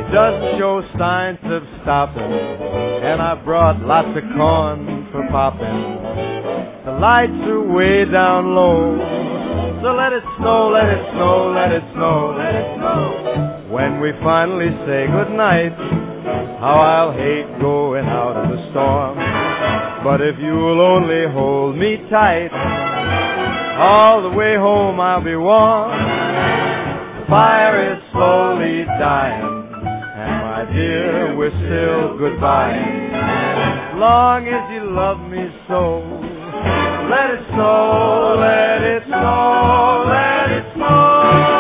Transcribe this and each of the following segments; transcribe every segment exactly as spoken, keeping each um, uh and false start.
doesn't show signs of stopping, and I brought lots of corn for popping. The lights are way down low, so let it snow, let it snow, let it snow, let it snow. When we finally say goodnight, how I'll hate going out in the storm. But if you'll only hold me tight, all the way home I'll be warm. The fire is slowly dying, and my dear, we're still goodbye. As long as you love me so, let it snow, let it snow, let it snow.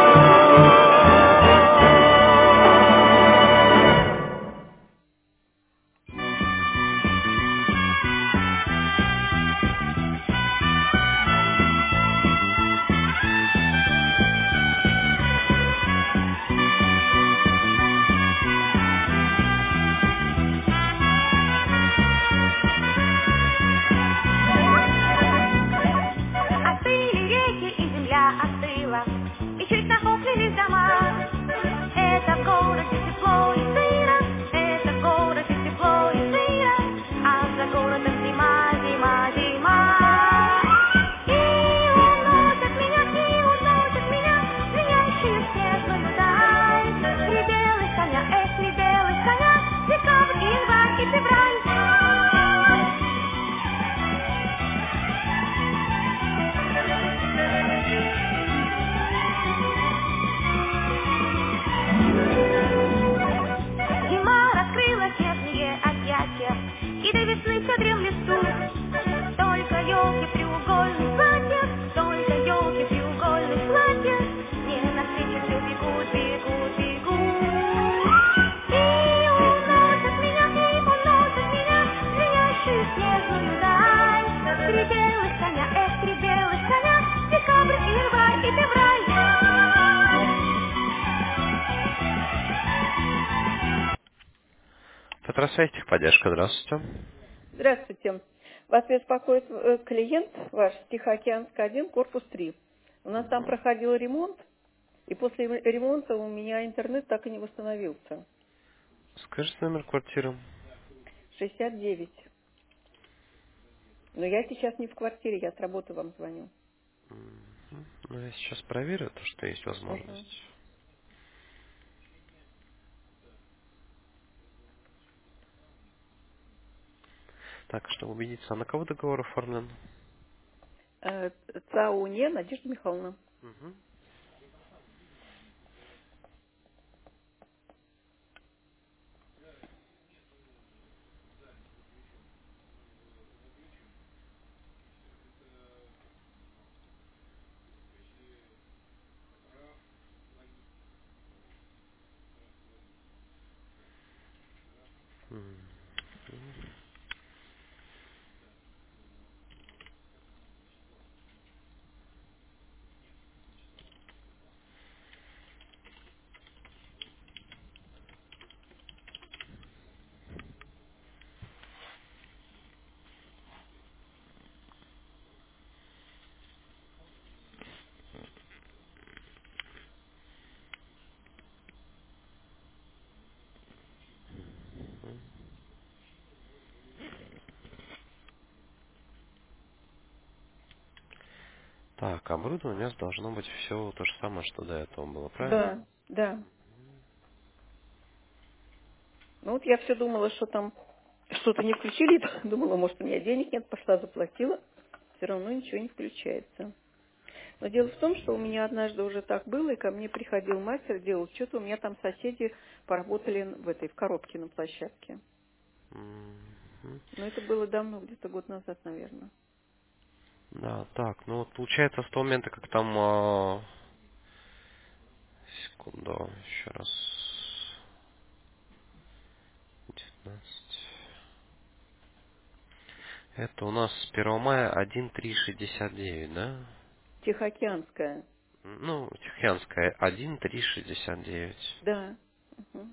Здравствуйте, техподдержка, здравствуйте. Здравствуйте. Вас беспокоит э, клиент ваш, Тихоокеанская один, корпус три. У нас там проходил ремонт, и после ремонта у меня интернет так и не восстановился. Скажите номер квартиры. шестьдесят девять. Но я сейчас не в квартире, я с работы вам звоню. Ну, я сейчас проверю, то, что есть возможность. Uh-huh. Так, чтобы убедиться, а на кого договор оформлен? Э, ЦАУНе Надежда Михайловна. Угу. Так, оборудование у нас должно быть все то же самое, что до этого было, правильно? Да, да. Ну вот я все думала, что там что-то не включили. Думала, может, у меня денег нет, пошла заплатила. Все равно ничего не включается. Но дело в том, что у меня однажды уже так было, и ко мне приходил мастер, делал что-то, у меня там соседи поработали в этой, в коробке на площадке. Мгм. Но это было давно, где-то год назад, наверное. Да, так, ну вот получается с того момента, как там... а, Секунду, еще раз. девятнадцать. Это у нас с первого мая один три шестьдесят девять, да? Тихоокеанская. Ну, Тихоокеанская один три шестьдесят девять. Да. Угу.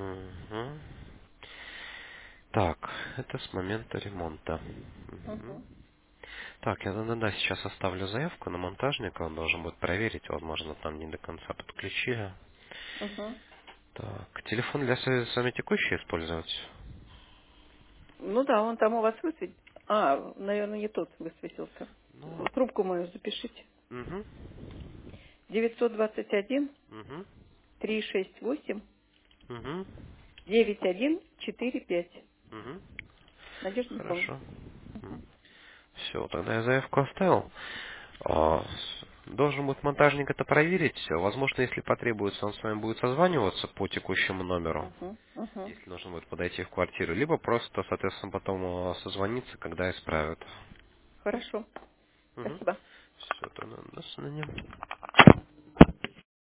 Мгм. Так, это с момента ремонта. Мгм. Угу. Так, я да, да, сейчас оставлю заявку на монтажника, он должен будет проверить, возможно, там не до конца подключили. Угу. Так, телефон для связи с вами текущий использовать? Ну да, он там у вас высветит. А, наверное, не тот высветился. Ну, Трубку мою запишите. угу, девятьсот двадцать один угу, триста шестьдесят восемь угу, девять один четыре пять. угу. Надежда Михайловна. Хорошо. Все, тогда я заявку оставил. А, с- Должен будет монтажник это проверить. Возможно, если потребуется, он с вами будет созваниваться по текущему номеру, Угу. Угу. если нужно будет подойти в квартиру, либо просто, соответственно, потом а, созвониться, когда исправят. Хорошо. Угу. Спасибо. Все, тогда до свидания.